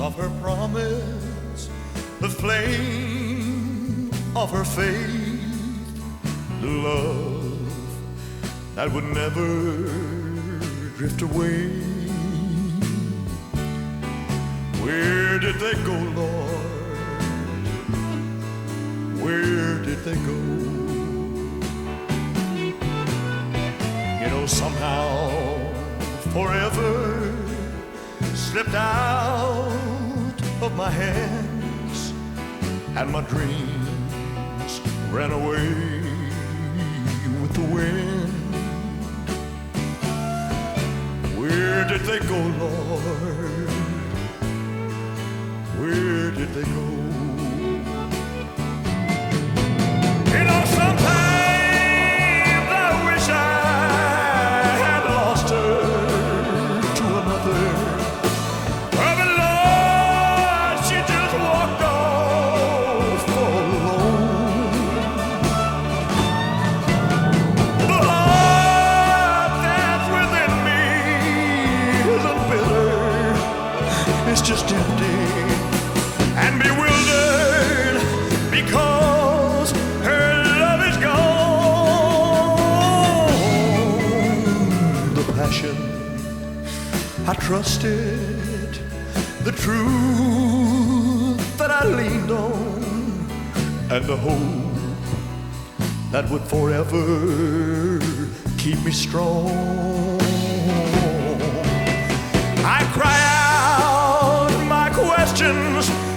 of her promise, the flame of her faith, the love that would never drift away. Where did they go, Lord? Where did they go? You know, somehow forever slipped out of my hands, and my dreams ran away with the wind. Where did they go, Lord? Where did they go? You know, sometimes I wish I had lost her to another. Oh, but Lord, she just walked off alone. The heart that's within me isn't bitter, it's just empty and bewildered because her love is gone. The passion I trusted, the truth that I leaned on, and the hope that would forever keep me strong. I cry out my questions